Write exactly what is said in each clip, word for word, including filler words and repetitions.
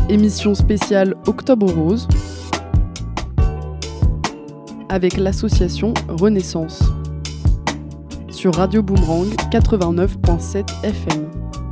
Émission spéciale Octobre Rose avec l'association Renaissance sur Radio Boomerang quatre-vingt-neuf virgule sept F M.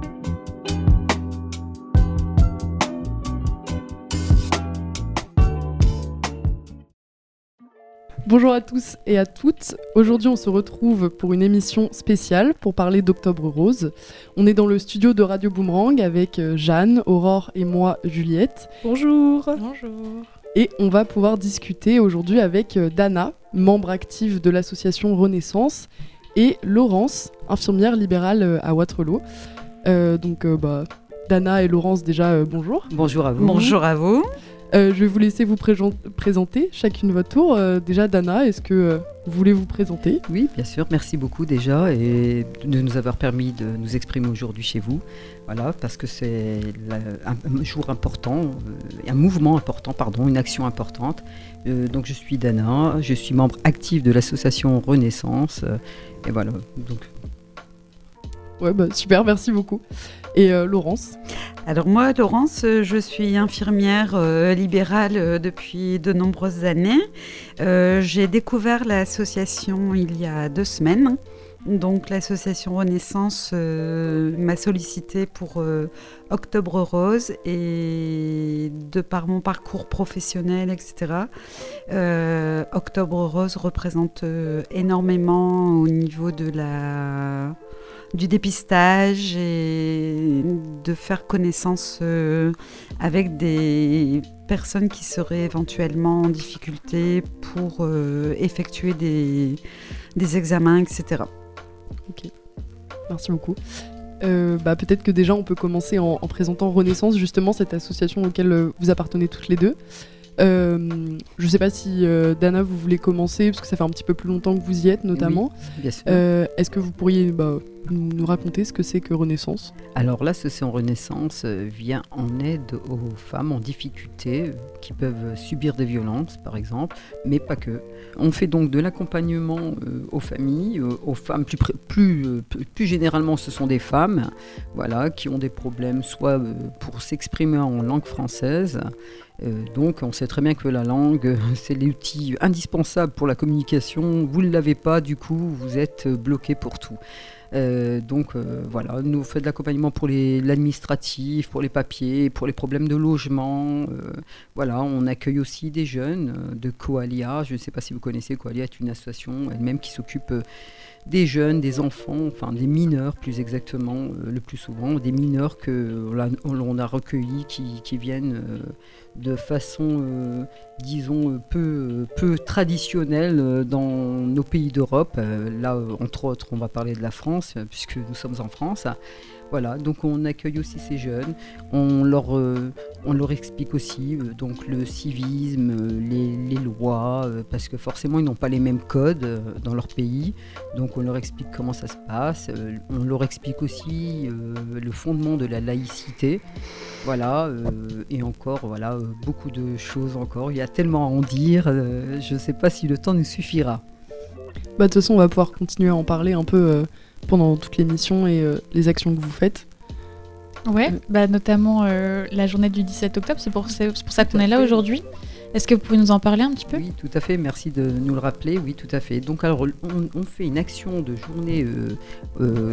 Bonjour à tous et à toutes. Aujourd'hui, on se retrouve pour une émission spéciale pour parler d'Octobre Rose. On est dans le studio de Radio Boomerang avec Jeanne, Aurore et moi, Juliette. Bonjour. Bonjour. Et on va pouvoir discuter aujourd'hui avec Dana, membre active de l'association Renaissance, et Laurence, infirmière libérale à Waterloo. Euh, donc, euh, bah, Dana et Laurence, déjà, euh, bonjour. Bonjour à vous. Bonjour à vous. Euh, je vais vous laisser vous pré- présenter chacune votre tour. Euh, déjà, Dana, est-ce que euh, vous voulez vous présenter ? Oui, bien sûr. Merci beaucoup déjà et de nous avoir permis de nous exprimer aujourd'hui chez vous. Voilà, parce que c'est la, un, un jour important, euh, un mouvement important, pardon, une action importante. Euh, donc, je suis Dana, je suis membre active de l'association Renaissance. Euh, et voilà. Donc. Ouais, bah, super, merci beaucoup. Et euh, Laurence ? Alors moi, Laurence, je suis infirmière euh, libérale euh, depuis de nombreuses années. Euh, j'ai découvert l'association il y a deux semaines. Donc l'association Renaissance euh, m'a sollicitée pour euh, Octobre Rose et de par mon parcours professionnel, et cetera, euh, Octobre Rose représente euh, énormément au niveau de la... du dépistage et de faire connaissance euh, avec des personnes qui seraient éventuellement en difficulté pour euh, effectuer des, des examens, et cetera. Ok, merci beaucoup. Euh, bah, peut-être que déjà on peut commencer en, en présentant Renaissance, justement cette association auquel euh, vous appartenez toutes les deux. Euh, je ne sais pas si euh, Dana vous voulez commencer parce que ça fait un petit peu plus longtemps que vous y êtes notamment. Oui, bien sûr. Euh, est-ce que vous pourriez bah, nous, nous raconter ce que c'est que Renaissance ? Alors l'association Renaissance vient en aide aux femmes en difficulté qui peuvent subir des violences par exemple, mais pas que. On fait donc de l'accompagnement euh, aux familles, euh, aux femmes plus, plus, euh, plus généralement ce sont des femmes voilà, qui ont des problèmes soit euh, pour s'exprimer en langue française. Euh, donc on sait très bien que la langue c'est l'outil indispensable pour la communication. Vous ne l'avez pas, du coup vous êtes bloqué pour tout. Euh, donc euh, voilà, nous on fait de l'accompagnement pour les, l'administratif, pour les papiers, pour les problèmes de logement. Euh, voilà, on accueille aussi des jeunes euh, de Coalia. Je ne sais pas si vous connaissez, Coalia est une association elle-même qui s'occupe euh, des jeunes, des enfants, enfin des mineurs plus exactement, euh, le plus souvent, des mineurs que l'on a recueillis qui, qui viennent euh, de façon, euh, disons, peu, peu traditionnelle euh, dans nos pays d'Europe. Euh, là, euh, entre autres, on va parler de la France, euh, puisque nous sommes en France. Voilà, donc on accueille aussi ces jeunes, on leur, euh, on leur explique aussi euh, donc le civisme, euh, les, les lois, euh, parce que forcément ils n'ont pas les mêmes codes euh, dans leur pays, donc on leur explique comment ça se passe, euh, on leur explique aussi euh, le fondement de la laïcité, voilà, euh, et encore voilà, euh, beaucoup de choses encore, il y a tellement à en dire, euh, je ne sais pas si le temps nous suffira. Bah, de toute façon on va pouvoir continuer à en parler un peu euh... pendant toute l'émission et euh, les actions que vous faites. Ouais, bah notamment euh, la journée du dix-sept octobre, c'est pour, c'est, c'est pour ça qu'on est là aujourd'hui. Est-ce que vous pouvez nous en parler un petit peu ? Oui, tout à fait, merci de nous le rappeler, oui, tout à fait. Donc alors, on, on fait une action de journée euh, euh,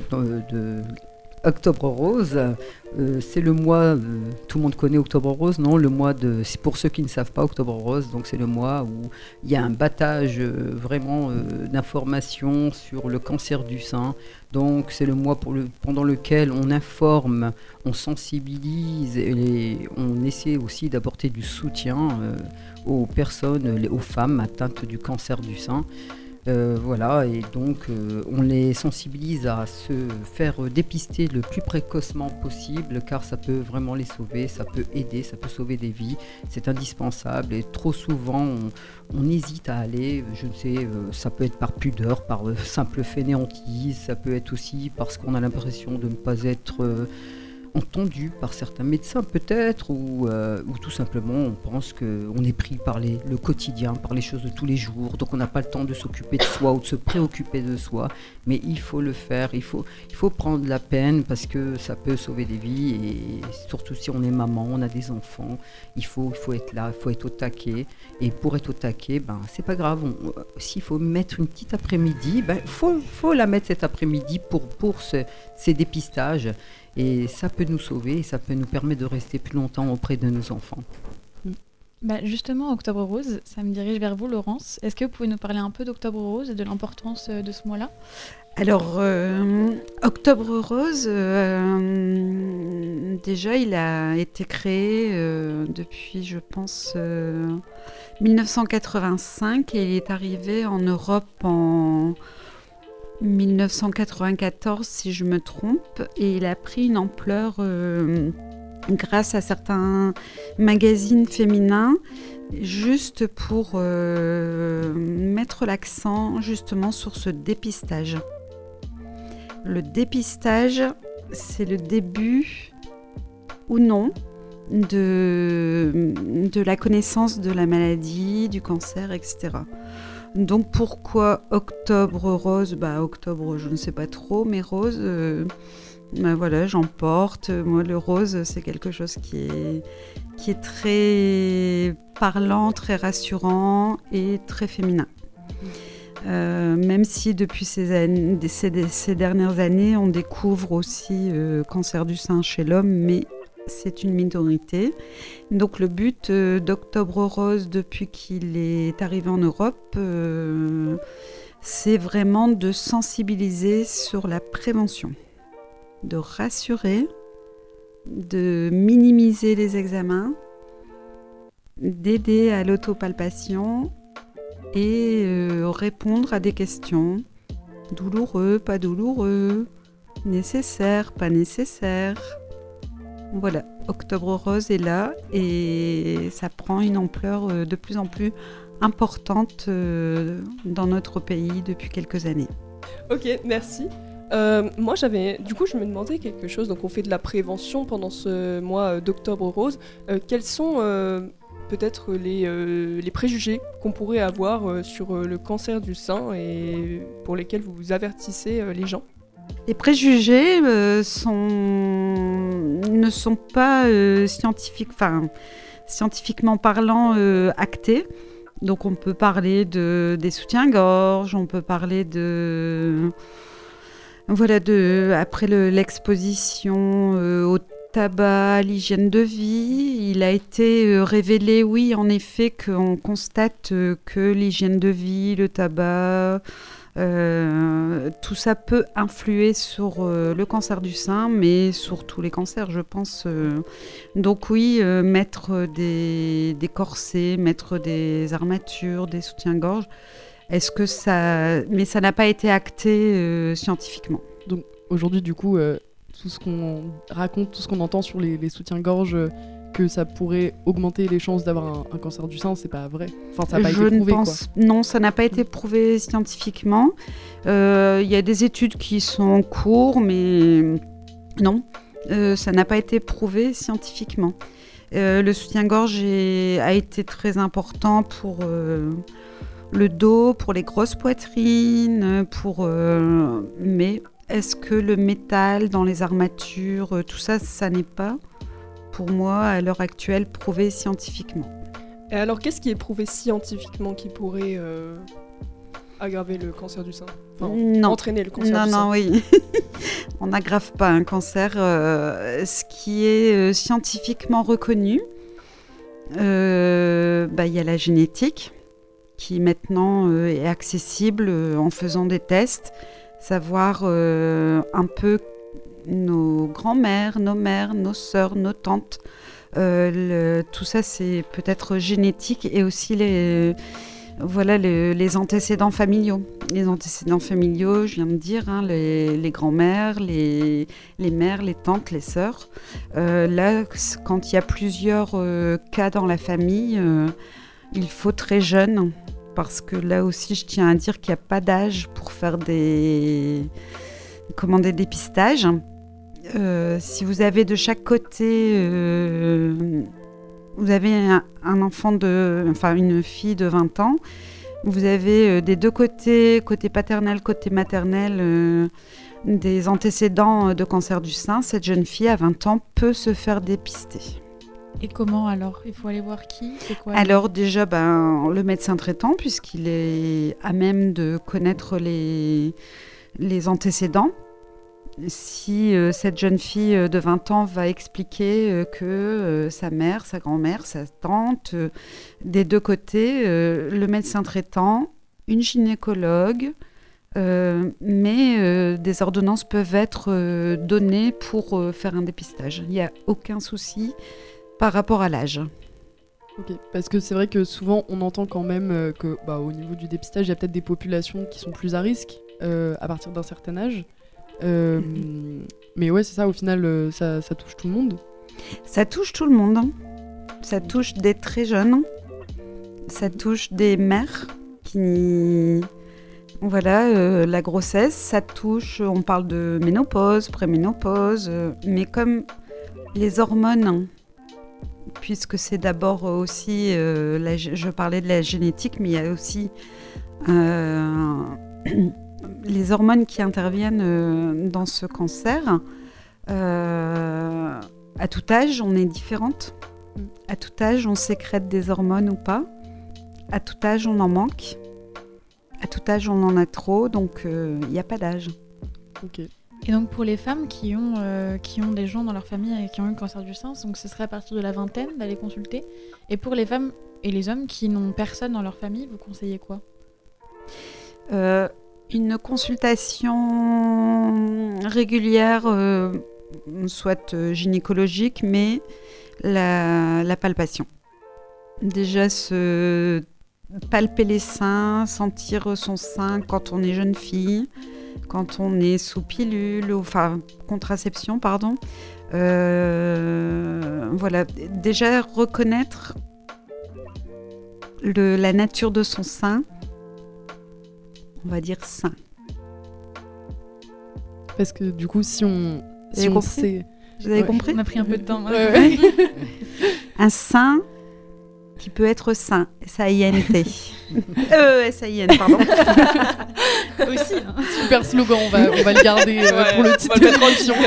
de Octobre Rose. Euh, c'est le mois, euh, tout le monde connaît Octobre Rose, non ? Le mois de, c'est pour ceux qui ne savent pas, Octobre Rose, donc c'est le mois où il y a un battage euh, vraiment euh, d'informations sur le cancer du sein. Donc c'est le mois pour le, pendant lequel on informe, on sensibilise et on essaie aussi d'apporter du soutien euh, aux personnes, aux femmes atteintes du cancer du sein. Euh, voilà, et donc euh, on les sensibilise à se faire dépister le plus précocement possible, car ça peut vraiment les sauver, ça peut aider, ça peut sauver des vies, c'est indispensable. Et trop souvent on, on hésite à aller, je ne sais, euh, ça peut être par pudeur, par euh, simple fainéantise, ça peut être aussi parce qu'on a l'impression de ne pas être euh, entendu par certains médecins peut-être, ou, euh, ou tout simplement on pense qu'on est pris par les, le quotidien, par les choses de tous les jours, donc on n'a pas le temps de s'occuper de soi ou de se préoccuper de soi, mais il faut le faire, il faut, il faut prendre la peine parce que ça peut sauver des vies, et surtout si on est maman, on a des enfants, il faut, il faut être là, il faut être au taquet, et pour être au taquet, ben, c'est pas grave, on, s'il faut mettre une petite après-midi, ben, faut, faut la mettre cet après-midi pour, pour ce, ces dépistages. Et ça peut nous sauver, et ça peut nous permettre de rester plus longtemps auprès de nos enfants. Bah justement, Octobre Rose, ça me dirige vers vous, Laurence. Est-ce que vous pouvez nous parler un peu d'Octobre Rose et de l'importance de ce mois-là ? Alors, euh, Octobre Rose, euh, déjà, il a été créé euh, depuis, je pense, euh, dix-neuf cent quatre-vingt-cinq, et il est arrivé en Europe en dix-neuf cent quatre-vingt-quatorze, si je me trompe, et il a pris une ampleur euh, grâce à certains magazines féminins, juste pour euh, mettre l'accent justement sur ce dépistage. Le dépistage, c'est le début ou non de, de la connaissance de la maladie, du cancer, et cetera. Donc pourquoi Octobre Rose ? Bah Octobre, je ne sais pas trop, mais rose, euh, bah voilà, j'en porte. Moi, le rose, c'est quelque chose qui est, qui est très parlant, très rassurant et très féminin. Euh, même si depuis ces, années, ces, ces dernières années, on découvre aussi euh, cancer du sein chez l'homme, mais c'est une minorité. Donc le but euh, d'Octobre Rose, depuis qu'il est arrivé en Europe, euh, c'est vraiment de sensibiliser sur la prévention, de rassurer, de minimiser les examens, d'aider à l'autopalpation et euh, répondre à des questions douloureux, pas douloureux, nécessaire, pas nécessaire. Voilà, Octobre Rose est là et ça prend une ampleur euh, de plus en plus importante euh, dans notre pays depuis quelques années. Ok, merci. Euh, moi, j'avais, du coup, je me demandais quelque chose. Donc, on fait de la prévention pendant ce mois d'Octobre Rose. Euh, quels sont euh, peut-être les, euh, les préjugés qu'on pourrait avoir euh, sur euh, le cancer du sein et pour lesquels vous avertissez euh, les gens ? Les préjugés euh, sont... ne sont pas euh, scientifiques, enfin, scientifiquement parlant euh, actés. Donc, on peut parler de, des soutiens-gorge, on peut parler de... Voilà, de, après le, l'exposition euh, au tabac, l'hygiène de vie, il a été euh, révélé, oui, en effet, qu'on constate euh, que l'hygiène de vie, le tabac, euh, tout ça peut influer sur euh, le cancer du sein, mais sur tous les cancers, je pense. Euh. Donc oui, euh, mettre des, des corsets, mettre des armatures, des soutiens-gorge, est-ce que ça... Mais ça n'a pas été acté euh, scientifiquement. Donc aujourd'hui, du coup, euh, tout ce qu'on raconte, tout ce qu'on entend sur les, les soutiens-gorge, euh, que ça pourrait augmenter les chances d'avoir un, un cancer du sein, c'est pas vrai. Enfin, ça n'a pas Je été prouvé, pense... quoi. Non, ça n'a pas été prouvé scientifiquement. Il euh, y a des études qui sont en cours, mais non, euh, ça n'a pas été prouvé scientifiquement. Euh, le soutien-gorge est... a été très important pour... Euh... le dos, pour les grosses poitrines, pour... Euh, mais est-ce que le métal dans les armatures, tout ça, ça n'est pas, pour moi, à l'heure actuelle, prouvé scientifiquement. Et alors, qu'est-ce qui est prouvé scientifiquement qui pourrait euh, aggraver le cancer du sein ? Enfin, non. entraîner le cancer non, du sein ? Non, non, oui. On n'aggrave pas un cancer. Euh, ce qui est euh, scientifiquement reconnu, euh, bah, y a la génétique, qui maintenant euh, est accessible euh, en faisant des tests, savoir euh, un peu nos grands-mères, nos mères, nos sœurs, nos tantes. Euh, le, tout ça, c'est peut-être génétique et aussi les, voilà, les, les antécédents familiaux. Les antécédents familiaux, je viens de dire, hein, les, les grands-mères, les, les mères, les tantes, les sœurs. Euh, là, quand il y a plusieurs euh, cas dans la famille, euh, il faut très jeune. Parce que là aussi, je tiens à dire qu'il n'y a pas d'âge pour faire des, comment, des dépistages. euh, si vous avez de chaque côté, euh, vous avez un, un enfant de, enfin une fille de vingt ans, vous avez euh, des deux côtés, côté paternel, côté maternel, euh, des antécédents de cancer du sein, cette jeune fille à vingt ans peut se faire dépister. Et comment alors? Il faut aller voir qui? C'est quoi? Alors déjà, ben, le médecin traitant, puisqu'il est à même de connaître les, les antécédents. Si euh, cette jeune fille de vingt ans va expliquer euh, que euh, sa mère, sa grand-mère, sa tante, euh, des deux côtés, euh, le médecin traitant, une gynécologue, euh, mais euh, des ordonnances peuvent être euh, données pour euh, faire un dépistage. Il n'y a aucun souci par rapport à l'âge. Ok, parce que c'est vrai que souvent on entend quand même euh, que bah, au niveau du dépistage, il y a peut-être des populations qui sont plus à risque euh, à partir d'un certain âge. Euh, mm-hmm. Mais ouais, c'est ça, au final, euh, ça, ça touche tout le monde. Ça touche tout le monde. Hein. Ça touche des très jeunes. Ça touche des mères qui... Voilà, euh, la grossesse, ça touche, on parle de ménopause, préménopause, euh, mais comme les hormones... puisque c'est d'abord aussi, euh, la, je parlais de la génétique, mais il y a aussi euh, les hormones qui interviennent euh, dans ce cancer. Euh, à tout âge, on est différente. À tout âge, on sécrète des hormones ou pas. À tout âge, on en manque. À tout âge, on en a trop, donc il euh, n'y a pas d'âge. Ok. Et donc pour les femmes qui ont, euh, qui ont des gens dans leur famille qui ont eu le cancer du sein, donc ce serait à partir de la vingtaine d'aller consulter. Et pour les femmes et les hommes qui n'ont personne dans leur famille, vous conseillez quoi? euh, Une consultation régulière, euh, soit gynécologique, mais la, la palpation. Déjà se palper les seins, sentir son sein quand on est jeune fille, quand on est sous pilule, enfin contraception, pardon. Euh, voilà, déjà reconnaître le, la nature de son sein, on va dire sein. Parce que du coup, si on, Vous si avez on compris sait... Vous avez Ouais. compris? On a pris un peu de temps. Ouais, ouais. Un sein qui peut être sain, S A I N T. euh, S A I N, pardon. Aussi. Hein. Super slogan, on va, on va le garder euh, Ouais, pour le on titre va de le mettre en l'émission.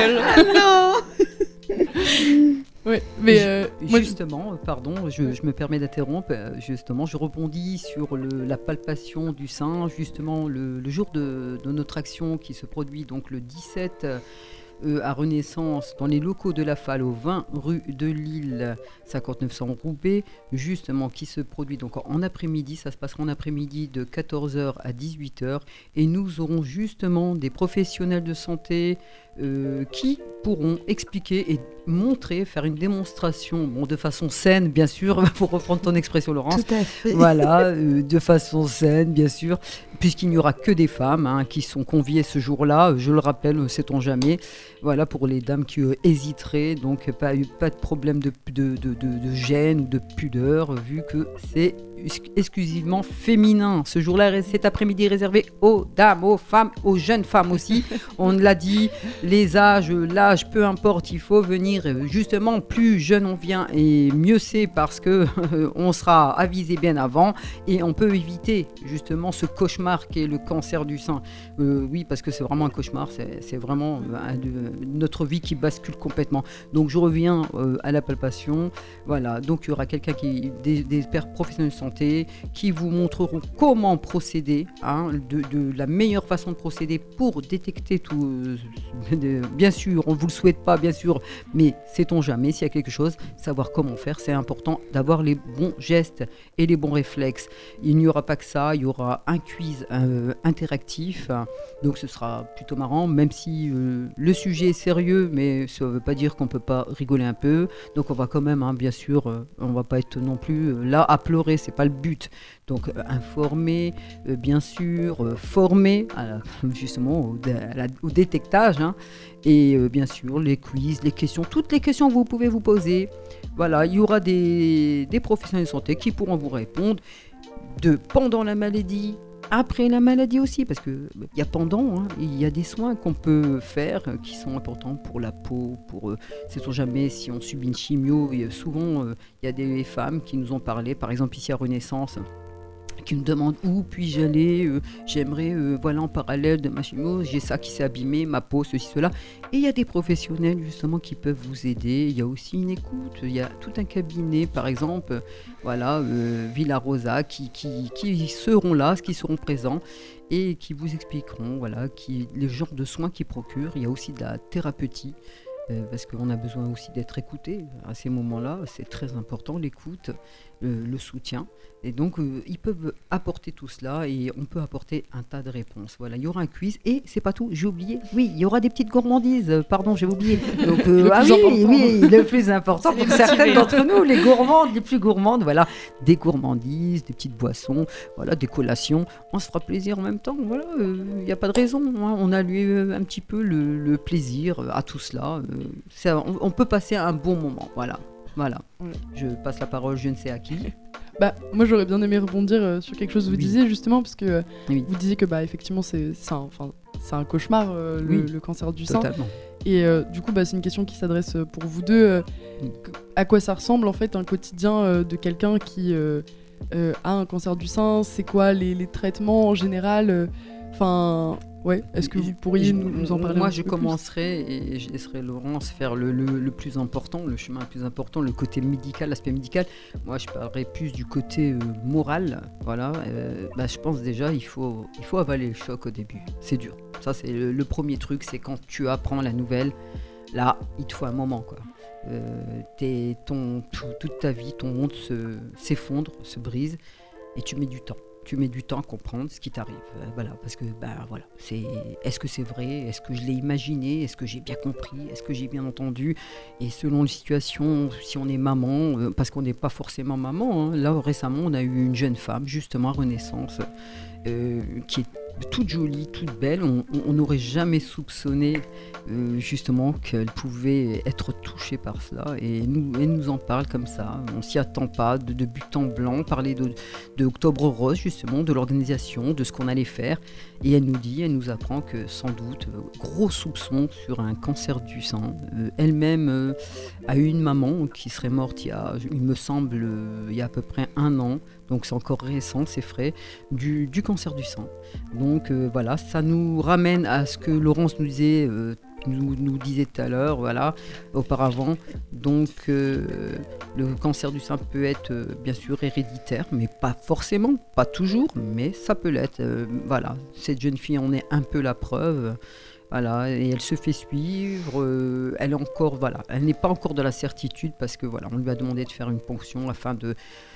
jingle. Non. Ouais, mais euh, moi, Justement, pardon, je, je me permets d'interrompre. euh, Justement, je rebondis sur le- la palpation du sein. Justement, le, le jour de, de notre action qui se produit donc le dix-sept euh, à Renaissance, dans les locaux de la F A L, au vingt rue de Lille, cinquante-neuf cents Roubaix, justement, qui se produit donc en après-midi. Ça se passera en après-midi de quatorze heures à dix-huit heures. Et nous aurons justement des professionnels de santé euh, qui pourront expliquer et montrer, faire une démonstration, bon, de façon saine, bien sûr, pour reprendre ton expression, Laurence. Tout à fait. Voilà, euh, de façon saine, bien sûr, puisqu'il n'y aura que des femmes hein, qui sont conviées ce jour-là. Je le rappelle, sait-on jamais. Voilà, pour les dames qui euh, hésiteraient, donc pas, pas de problème de, de, de, de, de gêne ou de pudeur, vu que c'est exclusivement féminin. Ce jour-là, cet après-midi réservé aux dames, aux femmes, aux jeunes femmes aussi. On l'a dit, les âges, l'âge, peu importe, il faut venir. Justement, plus jeune on vient et mieux c'est parce que euh, on sera avisé bien avant et on peut éviter justement ce cauchemar qui est le cancer du sein. Euh, oui, parce que c'est vraiment un cauchemar, c'est, c'est vraiment euh, un de, notre vie qui bascule complètement. Donc je reviens euh, à la palpation. Voilà, donc il y aura quelqu'un qui, des, des experts professionnels de santé qui vous montreront comment procéder, hein, de, de la meilleure façon de procéder pour détecter tout. Euh, de, bien sûr, on ne vous le souhaite pas, bien sûr, mais sait-on jamais s'il y a quelque chose, savoir comment faire, c'est important d'avoir les bons gestes et les bons réflexes. Il n'y aura pas que ça, il y aura un quiz euh, interactif, donc ce sera plutôt marrant, même si euh, le sujet est sérieux, mais ça ne veut pas dire qu'on ne peut pas rigoler un peu. Donc on va quand même, hein, bien sûr, euh, on ne va pas être non plus euh, là à pleurer, c'est pas le but. Donc euh, informer, euh, bien sûr, euh, former à la, justement au, à la, au détectage, hein, et euh, bien sûr les quiz, les questions, toutes les questions que vous pouvez vous poser. Voilà, il y aura des, des professionnels de santé qui pourront vous répondre de pendant la maladie, après la maladie aussi, parce qu'il y a pendant, hein, il y a des soins qu'on peut faire euh, qui sont importants pour la peau, pour, euh, sait-on jamais, si on subit une chimio, et, euh, souvent il euh, y a des femmes qui nous ont parlé, par exemple ici à Renaissance, qui me demandent où puis-je aller, euh, j'aimerais, euh, voilà, en parallèle de ma chimio, j'ai ça qui s'est abîmé, ma peau, ceci, cela. Et il y a des professionnels justement qui peuvent vous aider. Il y a aussi une écoute, il y a tout un cabinet, par exemple, euh, voilà, euh, Villa Rosa, qui, qui, qui seront là, qui seront présents et qui vous expliqueront, voilà, qui, les genres de soins qu'ils procurent. Il y a aussi de la thérapeutie. Euh, parce qu'on a besoin aussi d'être écouté à ces moments-là, c'est très important, l'écoute, le, le soutien. Et donc, euh, ils peuvent apporter tout cela et on peut apporter un tas de réponses. Voilà, il y aura un quiz et c'est pas tout, j'ai oublié. Oui, il y aura des petites gourmandises, euh, pardon, j'ai oublié. Donc, euh, le ah plus oui, important. oui, le plus important C'est pour les certaines motiver. d'entre nous, les gourmandes, les plus gourmandes, voilà, des gourmandises, des petites boissons, voilà, des collations. On se fera plaisir en même temps, voilà, il n'y a pas de raison. Hein. On a lui euh, un petit peu le, le plaisir à tout cela. Euh, ça, on, on peut passer un bon moment, voilà. Voilà. Ouais. Je passe la parole, je ne sais à qui. Bah, moi j'aurais bien aimé rebondir euh, sur quelque chose que vous Oui. disiez justement, parce que euh, Oui. vous disiez que bah, effectivement c'est, c'est, un, enfin, c'est un cauchemar euh, le, Oui. le cancer du sein. Totalement. Et euh, du coup bah, c'est une question qui s'adresse euh, pour vous deux. euh, Oui. que- à quoi ça ressemble en fait un quotidien euh, de quelqu'un qui euh, euh, a un cancer du sein? C'est quoi les, les traitements en général euh, Enfin, ouais, est-ce que vous pourriez Je- nous, nous en parler Moi, un je petit peu plus commencerai et je laisserai Laurence faire le, le, le plus important, le chemin le plus important, le côté médical, l'aspect médical. Moi, je parlerai plus du côté euh, moral. Voilà, euh, bah, je pense déjà il faut, il faut avaler le choc au début. C'est dur. Ça, c'est le, le premier truc, c'est quand tu apprends la nouvelle. Là, il te faut un moment, quoi. Euh, t'es- ton, tout- toute ta vie, ton monde se, s'effondre, se brise, et tu mets du temps. Tu mets du temps à comprendre ce qui t'arrive. Euh, voilà, parce que, ben voilà, c'est, est-ce que c'est vrai? Est-ce que je l'ai imaginé? Est-ce que j'ai bien compris? Est-ce que j'ai bien entendu? Et selon les situations, si on est maman, euh, parce qu'on n'est pas forcément maman, hein, là récemment, on a eu une jeune femme, justement à Renaissance, euh, qui est toute jolie, toute belle. On- on on n'aurait jamais soupçonné euh, justement qu'elle pouvait être touchée par cela. Et nous, elle nous en parle comme ça. On s'y attend pas, de, de but en blanc, parler de, de Octobre Rose justement, de l'organisation, de ce qu'on allait faire. Et elle nous dit, elle nous apprend que sans doute, euh, gros soupçon sur un cancer du sein. Euh, elle-même euh, a eu une maman qui serait morte il y a, il me semble, euh, il y a à peu près un an. Donc c'est encore récent, c'est frais, du, du cancer du sein. Donc euh, voilà, ça nous ramène à ce que Laurence nous disait, euh, nous, nous disait tout à l'heure, voilà, auparavant. Donc euh, le cancer du sein peut être euh, bien sûr héréditaire, mais pas forcément, pas toujours, mais ça peut l'être. Euh, voilà, cette jeune fille en est un peu la preuve. Voilà, et elle se fait suivre, euh, elle est encore, voilà, elle n'est pas encore de la certitude parce que voilà, on lui a demandé de faire une ponction afin de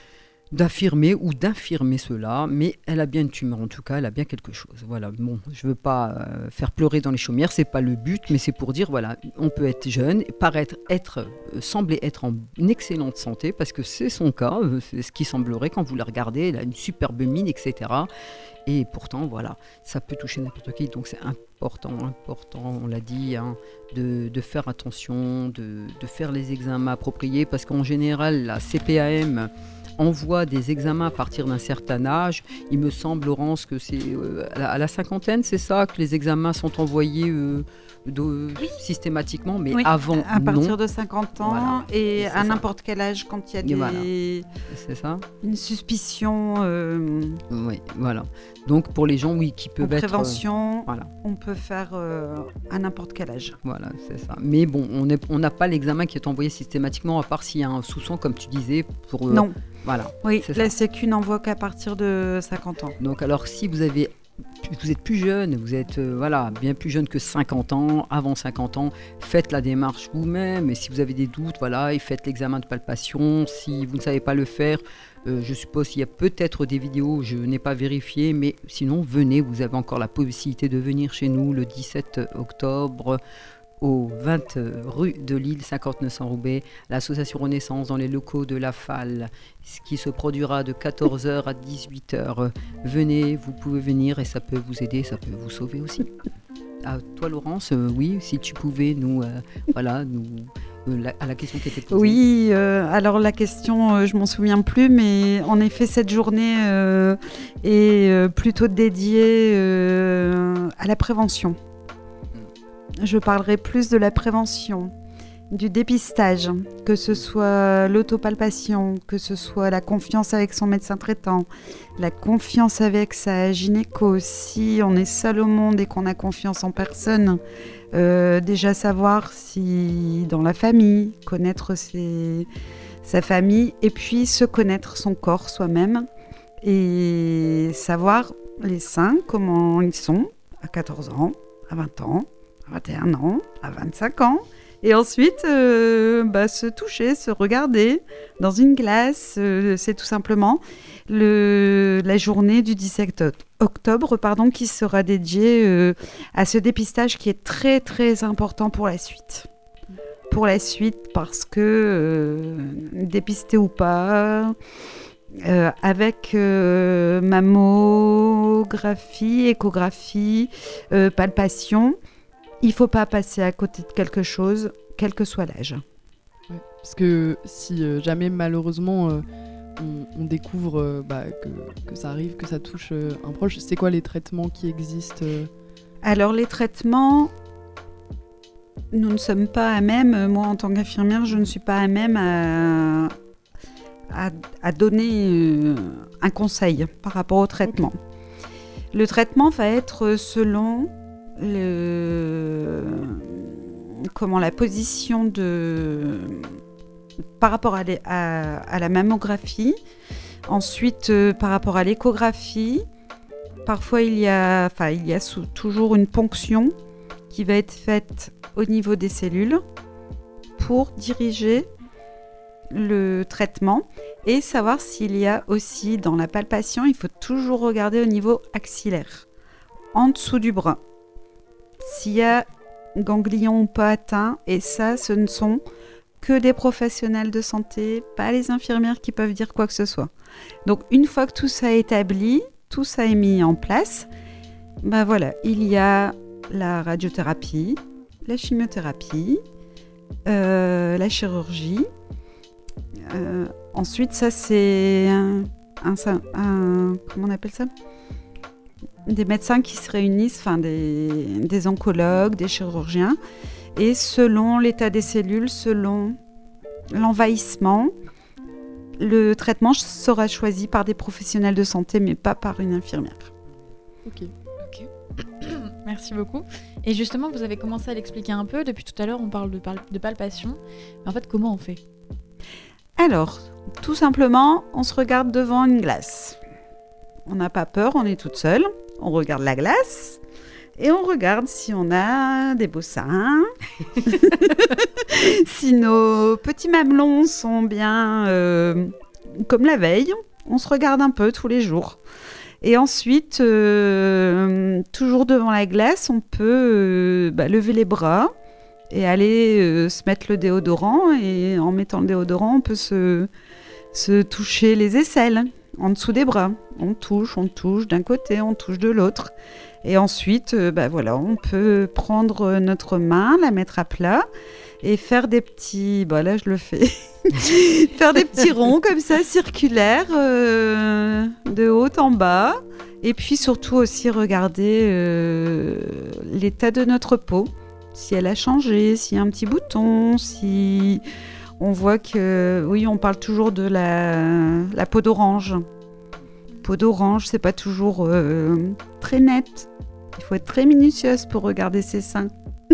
d'affirmer ou d'infirmer cela, mais elle a bien une tumeur, en tout cas, elle a bien quelque chose. Voilà, bon, je veux pas euh, faire pleurer dans les chaumières, c'est pas le but, mais c'est pour dire, voilà, on peut être jeune, paraître être, euh, sembler être en excellente santé, parce que c'est son cas, euh, c'est ce qui semblerait quand vous la regardez, elle a une superbe mine, et cetera. Et pourtant, voilà, ça peut toucher n'importe qui, donc c'est important, important, on l'a dit, hein, de, de faire attention, de, de faire les examens appropriés, parce qu'en général, la C P A M envoie des examens à partir d'un certain âge. Il me semble, Laurence, que c'est euh, à, la, à la cinquantaine, c'est ça, que les examens sont envoyés euh, de, Oui. systématiquement, mais Oui, avant, à partir non. de cinquante ans Voilà. et C'est à ça. n'importe quel âge quand il y a Et des... voilà. C'est ça. une suspicion euh, Oui, voilà. Donc pour les gens, oui, qui en peuvent être... euh, prévention, voilà. on peut faire euh, à n'importe quel âge. Voilà, c'est ça. Mais bon, on est- on n'a pas l'examen qui est envoyé systématiquement, à part s'il y a un soupçon, comme tu disais, pour... euh, Non, Voilà. oui, c'est la ça. Sécu n'envoie qu'à partir de cinquante ans. Donc alors si vous avez vous êtes plus jeune, vous êtes euh, voilà, bien plus jeune que cinquante ans, avant cinquante ans, faites la démarche vous-même, et si vous avez des doutes, voilà, et faites l'examen de palpation. Si vous ne savez pas le faire, euh, je suppose qu'il y a peut-être des vidéos, je n'ai pas vérifié, mais sinon venez, vous avez encore la possibilité de venir chez nous le dix-sept octobre au vingt rue de Lille, cinquante-neuf cents Roubaix, l'association Renaissance dans les locaux de la F A L, ce qui se produira de quatorze heures à dix-huit heures. Venez, vous pouvez venir et ça peut vous aider, ça peut vous sauver aussi. À toi Laurence, euh, oui, si tu pouvais nous, euh, voilà, nous euh, la, à la question qui était posée. Oui, euh, alors la question, euh, je m'en souviens plus, mais en effet, cette journée euh, est euh, plutôt dédiée euh, à la prévention. Je parlerai plus de la prévention, du dépistage, que ce soit l'autopalpation, que ce soit la confiance avec son médecin traitant, la confiance avec sa gynéco. Si on est seul au monde et qu'on a confiance en personne, euh, déjà savoir si dans la famille, connaître ses, sa famille, et puis se connaître son corps soi-même, et savoir les seins, comment ils sont, à quatorze ans, à vingt ans, à vingt et un ans, à vingt-cinq ans. Et ensuite, euh, bah, se toucher, se regarder dans une glace. Euh, c'est tout simplement le, la journée du dix-sept octobre pardon, qui sera dédiée euh, à ce dépistage qui est très, très important pour la suite. Pour la suite, parce que euh, dépisté ou pas, euh, avec euh, mammographie, échographie, euh, palpation, il ne faut pas passer à côté de quelque chose, quel que soit l'âge. Ouais, parce que si euh, jamais malheureusement euh, on, on découvre euh, bah, que, que ça arrive, que ça touche euh, un proche, c'est quoi les traitements qui existent euh... Alors les traitements, nous ne sommes pas à même, moi en tant qu'infirmière, je ne suis pas à même à, à, à donner euh, un conseil par rapport au traitement. Okay. Le traitement va être selon... Le... comment la position de par rapport à, les... à... à la mammographie, ensuite euh, par rapport à l'échographie, parfois il y a, enfin, il y a sous... toujours une ponction qui va être faite au niveau des cellules pour diriger le traitement et savoir s'il y a aussi dans la palpation, il faut toujours regarder au niveau axillaire, en dessous du bras. S'il y a ganglion ou pas atteint, et ça, ce ne sont que des professionnels de santé, pas les infirmières qui peuvent dire quoi que ce soit. Donc, une fois que tout ça est établi, tout ça est mis en place, ben voilà, il y a la radiothérapie, la chimiothérapie, euh, la chirurgie. Euh, ensuite, ça, c'est un, un, un... Comment on appelle ça ? Des médecins qui se réunissent, enfin des, des oncologues, des chirurgiens, et selon l'état des cellules, selon l'envahissement, le traitement sera choisi par des professionnels de santé, mais pas par une infirmière. Ok. Ok. Merci beaucoup. Et justement, vous avez commencé à l'expliquer un peu. Depuis tout à l'heure, on parle de, pal- de palpation. Mais en fait, comment on fait ? Alors, tout simplement, on se regarde devant une glace. On n'a pas peur, on est toute seule. On regarde la glace et on regarde si on a des beaux seins, si nos petits mamelons sont bien euh, comme la veille. On se regarde un peu tous les jours. Et ensuite, euh, toujours devant la glace, on peut euh, bah, lever les bras et aller euh, se mettre le déodorant. Et en mettant le déodorant, on peut se, se toucher les aisselles. En dessous des bras, on touche, on touche d'un côté, on touche de l'autre. Et ensuite, euh, bah voilà, on peut prendre notre main, la mettre à plat et faire des petits... Bah là, je le fais. Faire des petits ronds comme ça, circulaires, euh, de haut en bas. Et puis surtout aussi regarder euh, l'état de notre peau. Si elle a changé, s'il y a un petit bouton, si... On voit que, oui, on parle toujours de la, la peau d'orange. Peau d'orange, c'est pas toujours euh, très net. Il faut être très minutieuse pour regarder ses seins.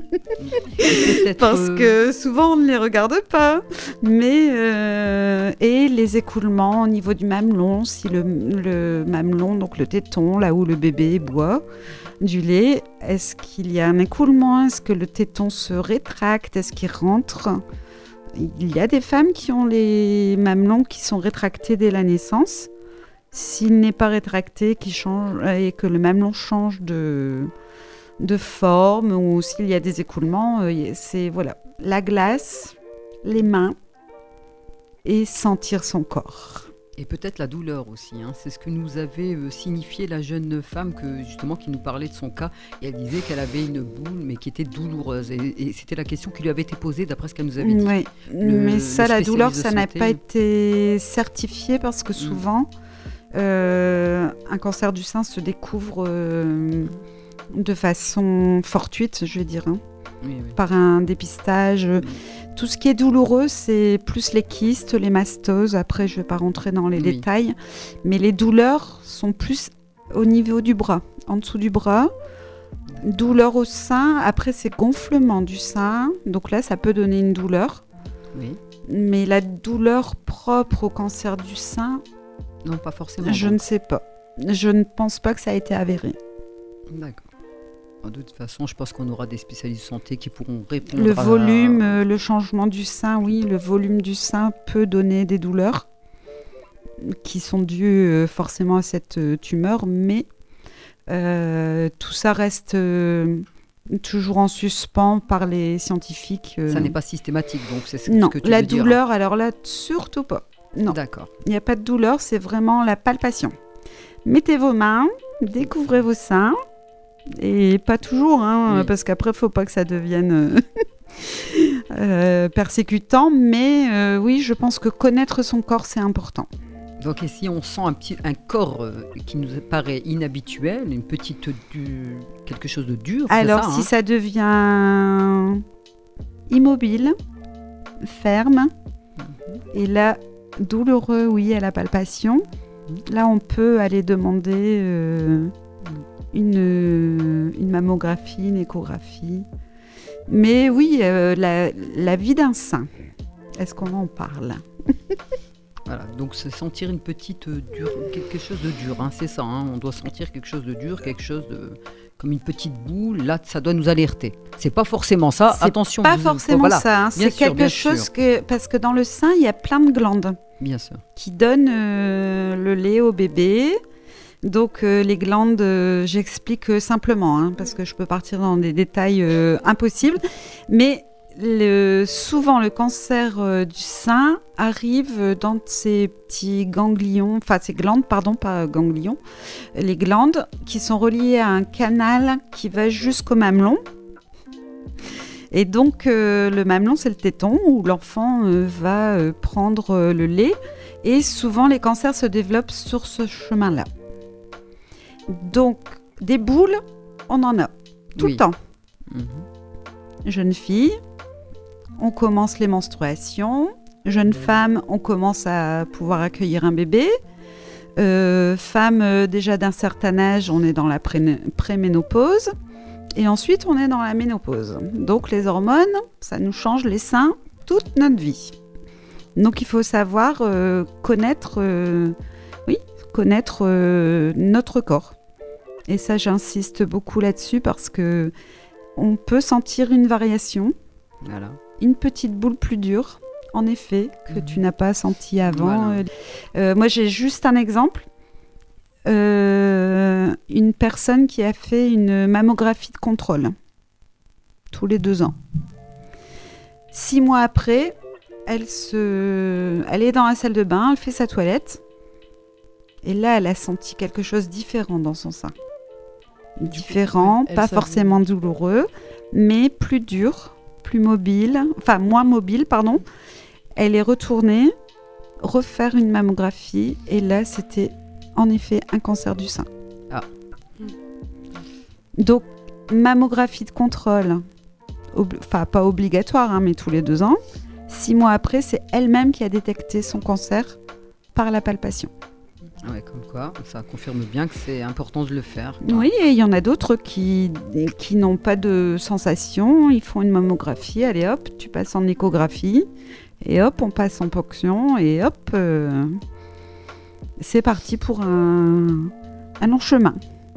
Parce que souvent, on ne les regarde pas. Mais, euh, et les écoulements au niveau du mamelon, si le, le mamelon, donc le téton, là où le bébé boit du lait, est-ce qu'il y a un écoulement ? Est-ce que le téton se rétracte ? Est-ce qu'il rentre ? Il y a des femmes qui ont les mamelons qui sont rétractés dès la naissance. S'il n'est pas rétracté qui change, et que le mamelon change de, de forme ou s'il y a des écoulements, c'est voilà, la glace, les mains et sentir son corps. Et peut-être la douleur aussi. Hein. C'est ce que nous avait euh, signifié la jeune femme que, justement, qui nous parlait de son cas. Et elle disait qu'elle avait une boule, mais qui était douloureuse. Et, et c'était la question qui lui avait été posée, d'après ce qu'elle nous avait dit. Oui, Le- mais ça, le la douleur, spécialiste ça de n'a santé. pas été certifié parce que souvent, euh, un cancer du sein se découvre euh, de façon fortuite, je vais dire, hein, Oui, oui. par un dépistage. Tout ce qui est douloureux, c'est plus les kystes, les mastoses. Après, je ne vais pas rentrer dans les Oui. détails. Mais les douleurs sont plus au niveau du bras, en dessous du bras. Douleur au sein. Après, c'est gonflement du sein. Donc là, ça peut donner une douleur. Oui. Mais la douleur propre au cancer du sein, Non, pas forcément. je donc. ne sais pas. Je ne pense pas que ça a été avéré. D'accord. De toute façon, je pense qu'on aura des spécialistes de santé qui pourront répondre Le à- volume, euh, le changement du sein, oui, le volume du sein peut donner des douleurs qui sont dues euh, forcément à cette euh, tumeur, mais euh, tout ça reste euh, toujours en suspens par les scientifiques. euh. Ça n'est pas systématique, donc c'est ce Non, que tu la veux dire. douleur, alors là, surtout pas. Non, D'accord. il n'y a pas de douleur, c'est vraiment la palpation. Mettez vos mains, découvrez vos seins, et pas toujours, hein, Oui. parce qu'après, il ne faut pas que ça devienne euh, euh, persécutant, mais euh, oui, je pense que connaître son corps, c'est important. Donc, et si on sent un petit un corps euh, qui nous paraît inhabituel, une petite du- quelque chose de dur, c'est Alors, ça, si hein ça devient immobile, ferme, et là, douloureux, oui, à la palpation, là, on peut aller demander euh, une, une mammographie, une échographie. Mais oui, euh, la, la vie d'un sein, est-ce qu'on en parle? Voilà, donc c'est sentir une petite euh, dure, quelque chose de dur, hein, c'est ça. Hein, on doit sentir quelque chose de dur, quelque chose de comme une petite boule. Là, ça doit nous alerter. C'est pas forcément ça. C'est Attention. Pas vous- forcément voilà, ça, hein, bien c'est sûr, quelque bien chose sûr. que... Parce que dans le sein, il y a plein de glandes Bien sûr. qui donnent euh, le lait au bébé. Donc euh, les glandes, euh, j'explique euh, simplement, hein, parce que je peux partir dans des détails euh, impossibles. Mais le, souvent, le cancer euh, du sein arrive dans ces petits ganglions, enfin ces glandes, pardon, pas ganglions, les glandes qui sont reliées à un canal qui va jusqu'au mamelon. Et donc, euh, le mamelon, c'est le téton où l'enfant euh, va euh, prendre euh, le lait. Et souvent, les cancers se développent sur ce chemin-là. Donc, des boules, on en a tout Oui. le temps. Mhm. Jeune fille, on commence les menstruations. Jeune femme, on commence à pouvoir accueillir un bébé. Euh, femme euh, déjà d'un certain âge, on est dans la pré- préménopause. Et ensuite, on est dans la ménopause. Donc, les hormones, ça nous change les seins toute notre vie. Donc, il faut savoir euh, connaître, euh, oui, connaître euh, notre corps. Et ça, j'insiste beaucoup là-dessus parce que on peut sentir une variation, Voilà. une petite boule plus dure, en effet, que Mhm. tu n'as pas senti avant. Voilà. Euh, euh, moi, j'ai juste un exemple. Euh, une personne qui a fait une mammographie de contrôle tous les deux ans. Six mois après, elle, se... elle est dans la salle de bain, elle fait sa toilette. Et là, elle a senti quelque chose de différent dans son sein. Différent, ouais, elle pas savait. forcément douloureux, mais plus dur, plus mobile, enfin moins mobile, pardon. Elle est retournée refaire une mammographie et là, c'était en effet un cancer du sein. Ah. Donc, mammographie de contrôle, ob- enfin pas obligatoire, hein, mais tous les deux ans. Six mois après, c'est elle-même qui a détecté son cancer par la palpation. Ouais, comme quoi, ça confirme bien que c'est important de le faire. Oui, et il y en a d'autres qui, qui n'ont pas de sensation. Ils font une mammographie, allez hop, tu passes en échographie, et hop, on passe en ponction, et hop, euh, c'est parti pour un, un long chemin.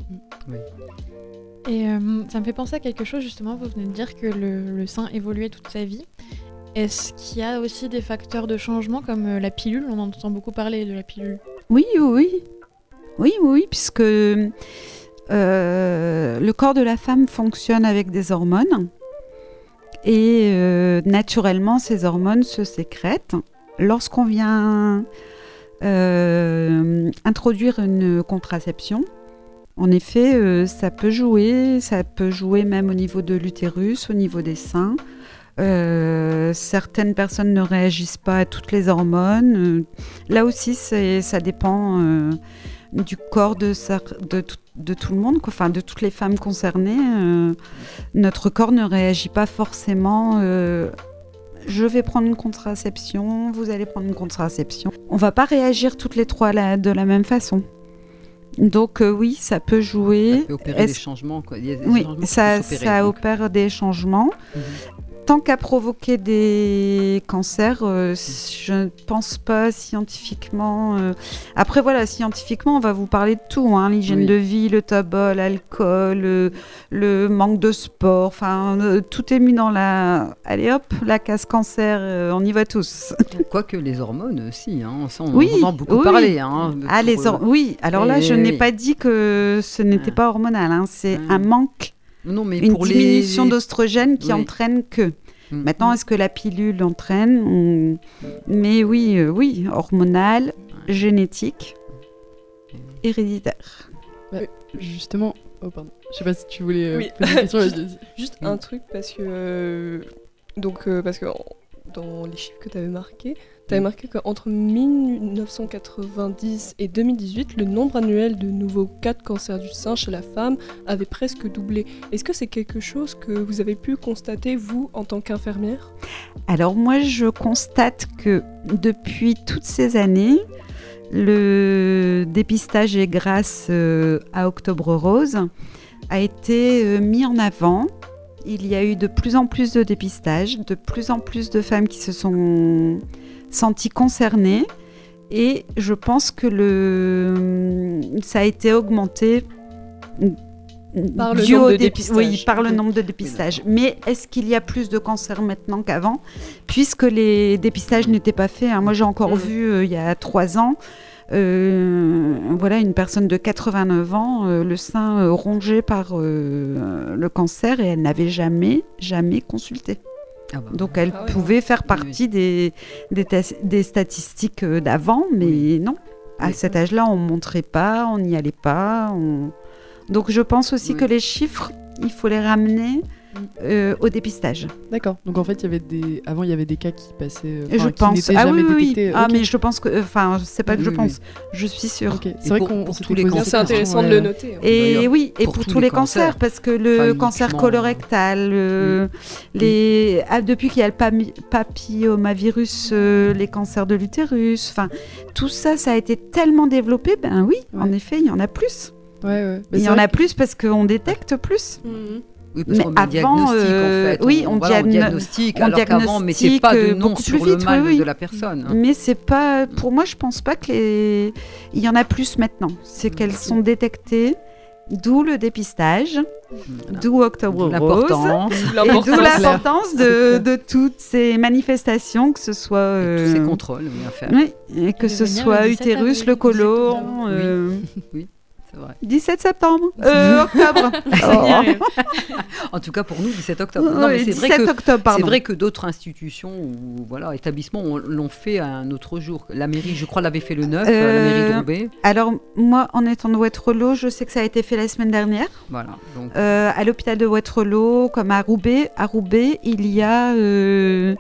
Et euh, ça me fait penser à quelque chose, justement, vous venez de dire que le, le sein évoluait toute sa vie. Est-ce qu'il y a aussi des facteurs de changement comme euh, la pilule? On entend beaucoup parler de la pilule. Oui, oui, oui. Oui, oui, puisque euh, le corps de la femme fonctionne avec des hormones. Et euh, naturellement, ces hormones se sécrètent. Lorsqu'on vient euh, introduire une contraception. En effet, euh, ça peut jouer, ça peut jouer même au niveau de l'utérus, au niveau des seins. Euh, certaines personnes ne réagissent pas à toutes les hormones. Euh, là aussi, c'est, ça dépend euh, du corps de, de, tout, de tout le monde, quoi. Enfin, de toutes les femmes concernées. Euh, notre corps ne réagit pas forcément. Euh, je vais prendre une contraception, vous allez prendre une contraception. On ne va pas réagir toutes les trois la, de la même façon. Donc euh, oui, ça peut jouer. Ça peut opérer Est-ce... des changements, quoi. Il y a des oui, changements ça, opérer, ça donc. opère des changements. Mmh. Tant qu'à provoquer des cancers, euh, je ne pense pas scientifiquement. Euh... Après, voilà, scientifiquement, on va vous parler de tout. Hein, l'hygiène oui. de vie, le tabac, l'alcool, le, le manque de sport. Enfin, euh, tout est mis dans la... Allez hop, la case cancer, euh, on y va tous. Quoique les hormones aussi, hein, ça, on oui, en entend beaucoup oui. parler. Hein, ah, pour, les or... euh... Oui, alors là, je oui. n'ai pas dit que ce n'était ah. pas hormonal. Hein, c'est ah. un manque. Non, mais une pour diminution les... d'oestrogène qui oui. entraîne que. Mmh. Maintenant, est-ce que la pilule entraîne On... Mais oui, euh, oui, hormonale, génétique, héréditaire. Bah, justement, oh pardon, je sais pas si tu voulais euh, oui. poser une question. juste juste mmh. un truc parce que euh, donc euh, parce que dans les chiffres que tu avais marqués. Tu avais marqué qu'entre mille neuf cent quatre-vingt-dix et deux mille dix-huit, le nombre annuel de nouveaux cas de cancer du sein chez la femme avait presque doublé. Est-ce que c'est quelque chose que vous avez pu constater, vous, en tant qu'infirmière ? Alors moi, je constate que depuis toutes ces années, le dépistage et grâce euh, à Octobre Rose a été euh, mis en avant. Il y a eu de plus en plus de dépistage, de plus en plus de femmes qui se sont senties concernées et je pense que le... ça a été augmenté par le nombre de dé... dépistages. Oui, par le nombre de dépistages. Mais est-ce qu'il y a plus de cancers maintenant qu'avant ? Puisque les dépistages n'étaient pas faits. Hein. Moi, j'ai encore mmh. vu euh, il y a trois ans Euh, voilà, une personne de quatre-vingt-neuf ans, euh, le sein euh, rongé par euh, le cancer et elle n'avait jamais, jamais consulté. Ah bah, Donc elle ah pouvait ouais. faire partie oui. des, des, tas- des statistiques d'avant, mais oui. non. À oui. cet âge-là, on ne montrait pas, on n'y allait pas. On... Donc je pense aussi oui. que les chiffres, il faut les ramener Euh, au dépistage. D'accord. Donc en fait, il y avait des avant il y avait des cas qui passaient euh, je qui pense n'étaient ah jamais oui, oui, détectés. oui. Ah okay. mais je pense que enfin, c'est pas que oui, je oui, pense, oui. je suis sûre. Okay. C'est vrai pour, qu'on pour s'était tous les posé cancers, c'est intéressant ouais. de le noter. Hein. Et oui, et pour, pour tous, tous les, les cancers, cancers parce que le enfin, cancer uniquement... colorectal, euh, oui. les oui. Ah, depuis qu'il y a le pami- papillomavirus, euh, les cancers de l'utérus, enfin tout ça, ça a été tellement développé. Ben oui, ouais. en effet, il y en a plus. Ouais, ouais. Il y en a plus parce qu'on détecte plus. Mm-hmm. Oui, parce mais qu'on avant, diagnostique euh, en fait. Oui, on, on, voilà, diagno- on diagnostique, on alors diagnostique qu'avant, mais c'est pas de nom sur le vite, mal oui. de la personne. Hein. Mais c'est pas, pour moi, je pense pas que les, il y en a plus maintenant. C'est qu'elles sont détectées, d'où le dépistage, voilà. d'où Octobre l'importance. Rose, et d'où l'importance de, de toutes ces manifestations, que ce soit euh, tous ces contrôles, oui, à faire. Oui, et que ce soit utérus, le côlon. Euh, oui. oui. C'est vrai. dix-sept septembre, euh, octobre. Oh. En tout cas pour nous, dix-sept octobre. Non, oui, mais c'est dix-sept vrai que octobre, pardon. C'est vrai que d'autres institutions ou voilà établissements on, l'ont fait à un autre jour. La mairie, je crois, l'avait fait le neuf, euh, la mairie de Roubaix. Alors moi, en étant de Waterloo, je sais que ça a été fait la semaine dernière. Voilà. Donc... Euh, à l'hôpital de Waterloo, comme à Roubaix, à Roubaix, il y a euh,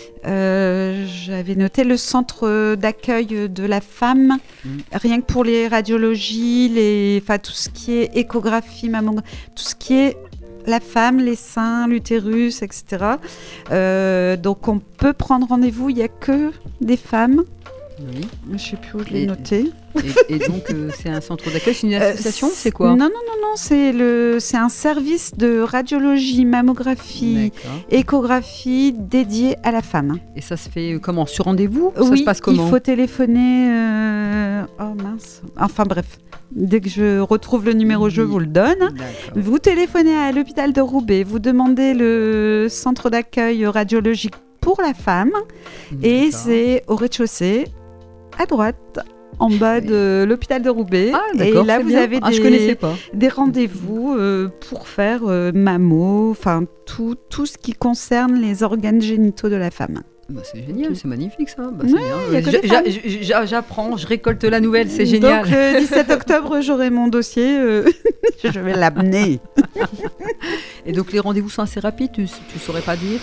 Euh, j'avais noté le centre d'accueil de la femme, mmh. rien que pour les radiologies, les, enfin tout ce qui est échographie, mammographie, tout ce qui est la femme, les seins, l'utérus, et cetera. Euh, donc on peut prendre rendez-vous, il n'y a que des femmes. Oui. Je ne sais plus où je l'ai et, noté. Et, et donc euh, c'est un centre d'accueil, c'est une association, euh, c'est quoi ? Non, non, non, non, c'est, le, c'est un service de radiologie, mammographie, D'accord. échographie dédié à la femme. Et ça se fait comment ? Sur rendez-vous ? Oui, ça se passe comment ? Il faut téléphoner... Euh... Oh mince. Enfin bref, dès que je retrouve le numéro, oui. je vous le donne. D'accord. Vous téléphonez à l'hôpital de Roubaix, vous demandez le centre d'accueil radiologique pour la femme, D'accord. et c'est au rez-de-chaussée, à droite, en bas de l'hôpital de Roubaix. Ah, et là, vous bien. avez ah, des, je connaissais pas. des rendez-vous euh, pour faire euh, mammo, enfin tout, tout ce qui concerne les organes génitaux de la femme. Bah, c'est génial, Ok. c'est magnifique ça. Bah, Ouais, c'est bien. il y a que J'a- des j'a- femmes. j'a- J'apprends, je récolte la nouvelle, c'est génial. Donc le dix-sept octobre, j'aurai mon dossier. euh, je vais l'amener. Et donc les rendez-vous sont assez rapides, tu, tu saurais pas dire?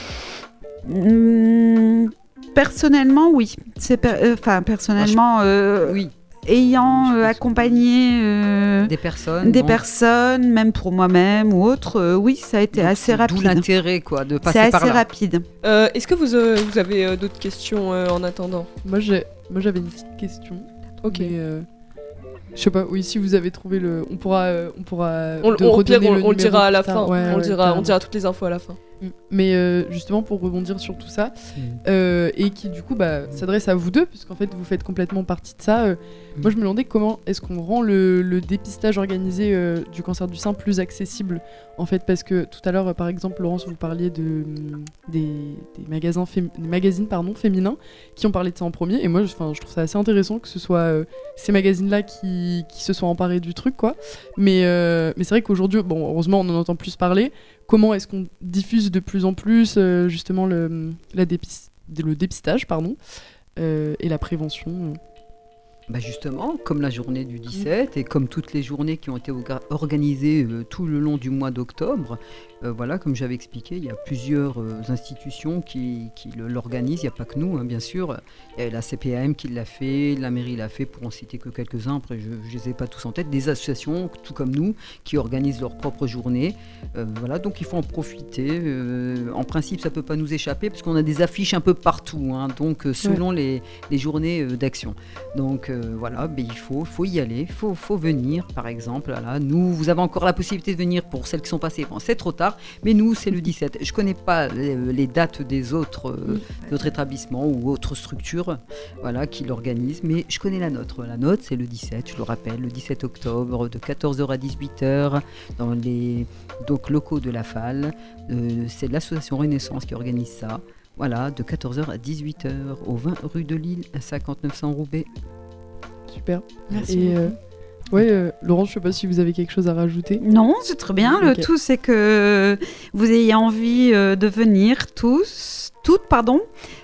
Hum, personnellement, oui. C'est per- euh, Enfin, personnellement, euh, Oui, ayant Je euh, pense- accompagné euh, des personnes. des bon. personnes, même pour moi-même ou autre, euh, oui, ça a été Donc, assez c'est rapide. D'où l'intérêt quoi, de passer C'est par assez là. rapide. Euh, Est-ce que vous, euh, vous avez euh, d'autres questions euh, en attendant? Moi, j'ai, moi, j'avais une petite question. Ok. Mais, euh, je sais pas. Oui, si vous avez trouvé le, on pourra, euh, on pourra. On, de on- au redonner pire, on- le on le dira numéro à la plus fin. tard. Ouais, on, le ouais, dira, on carrément. dira toutes les infos à la fin. Mm. Mais euh, justement pour rebondir sur tout ça, Mm. euh, et qui du coup bah, s'adresse à vous deux, puisqu'en fait vous faites complètement partie de ça, euh, Mm. moi je me demandais comment est-ce qu'on rend le, le dépistage organisé euh, du cancer du sein plus accessible, en fait, parce que tout à l'heure euh, par exemple Laurence vous parliez de, mm, des, des, magasins fém- des magazines pardon, féminins qui ont parlé de ça en premier, et moi je, 'fin, je trouve ça assez intéressant que ce soit euh, ces magazines-là qui, qui se soient emparés du truc, quoi. Mais, euh, mais c'est vrai qu'aujourd'hui, bon, heureusement on en entend plus parler. Comment est-ce qu'on diffuse de plus en plus euh, justement le, la dépis- le dépistage pardon, euh, et la prévention euh. Bah justement, comme la journée du dix-sept et comme toutes les journées qui ont été orga- organisées euh, tout le long du mois d'octobre, euh, voilà, comme j'avais expliqué, il y a plusieurs euh, institutions qui, qui le- l'organisent, il n'y a pas que nous, hein, bien sûr. Il y a la C P A M qui l'a fait, la mairie l'a fait, pour en citer que quelques-uns, après je ne les ai pas tous en tête, des associations, tout comme nous, qui organisent leur propre journée. Euh, voilà, donc il faut en profiter. Euh, en principe, ça ne peut pas nous échapper, parce qu'on a des affiches un peu partout, hein, donc euh, selon les, les journées euh, d'action. Donc euh, voilà, ben, il faut, faut y aller, il faut, faut venir par exemple. Voilà. Nous, vous avez encore la possibilité de venir pour celles qui sont passées. Bon, c'est trop tard, mais nous, c'est le dix-sept. Je ne connais pas les, les dates des autres, euh, des autres établissements ou autres structures voilà, qui l'organisent, mais je connais la nôtre. La nôtre, c'est le dix-sept, je le rappelle, le dix-sept octobre, de quatorze heures à dix-huit heures, dans les donc, locaux de la F A L. Euh, c'est l'association Renaissance qui organise ça. Voilà, de quatorze heures à dix-huit heures, au vingt rue de Lille, à cinquante-neuf cents Roubaix. Super. Merci Et beaucoup. euh, ouais, euh, Laurence, je sais pas si vous avez quelque chose à rajouter. Non, c'est très bien. Le Ok. tout, c'est que vous ayez envie euh, de venir tous, toutes, pardon.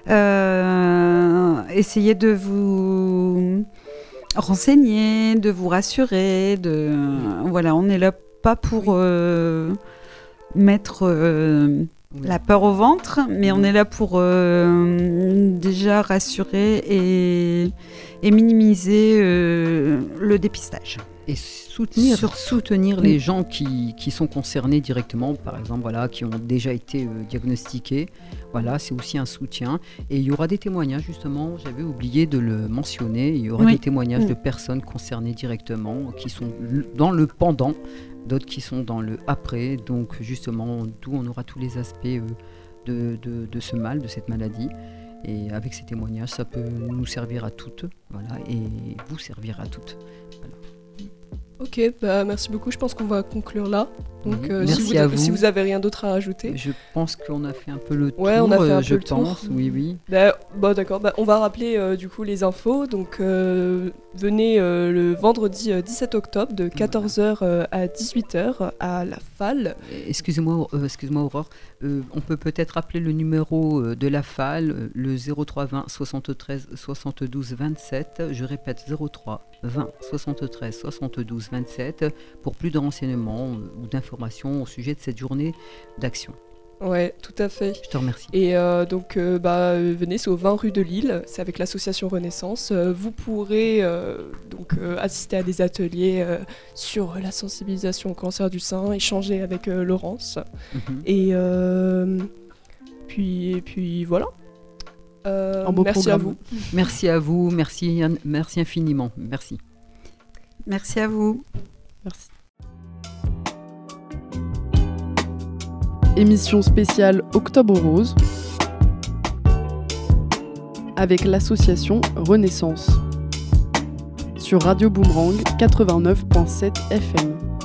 Euh, essayez de vous renseigner, de vous rassurer. De voilà, on est là pas pour euh, mettre euh, Oui. la peur au ventre, mais on Oui. est là pour euh, déjà rassurer et, et minimiser euh, le dépistage. Et soutenir, Sur- soutenir les gens qui, qui sont concernés directement, par exemple, voilà, qui ont déjà été euh, diagnostiqués. Voilà, c'est aussi un soutien. Et il y aura des témoignages, justement, j'avais oublié de le mentionner, il y aura Oui. des témoignages Mm. de personnes concernées directement, qui sont l- dans le pendant, d'autres qui sont dans le après. Donc, justement, d'où on aura tous les aspects euh, de, de, de ce mal, de cette maladie. Et avec ces témoignages, ça peut nous servir à toutes, voilà, et vous servir à toutes. Ok, bah merci beaucoup. Je pense qu'on va conclure là. Donc, Oui, euh, si, merci vous, à vous. si vous avez rien d'autre à rajouter. Je pense qu'on a fait un peu le tour, Ouais, on a fait un euh, peu je le tour. pense, oui, oui. Bah, bah, d'accord, bah, on va rappeler euh, du coup les infos. Donc euh, venez euh, le vendredi euh, dix-sept octobre de quatorze heures euh, à dix-huit heures à la F A L. Excusez-moi, euh, excuse-moi Aurore, euh, on peut peut-être appeler le numéro euh, de la F A L, euh, le zéro trois vingt soixante-treize soixante-douze vingt-sept. Je répète, zéro trois vingt soixante-treize soixante-douze vingt-sept pour plus de renseignements euh, ou d'informations au sujet de cette journée d'action. Ouais, tout à fait. Je te remercie. Et euh, donc, euh, bah, euh, venez, c'est au vingt rue de Lille, c'est avec l'association Renaissance. Euh, vous pourrez euh, donc euh, assister à des ateliers euh, sur la sensibilisation au cancer du sein, échanger avec euh, Laurence. Mhm. Et euh, puis, et puis voilà. Euh, Un beau merci à programme. vous. Merci à vous, merci, merci infiniment, merci. Merci à vous. Merci. Émission spéciale Octobre Rose avec l'association Renaissance sur Radio Boomerang quatre-vingt-neuf virgule sept F M.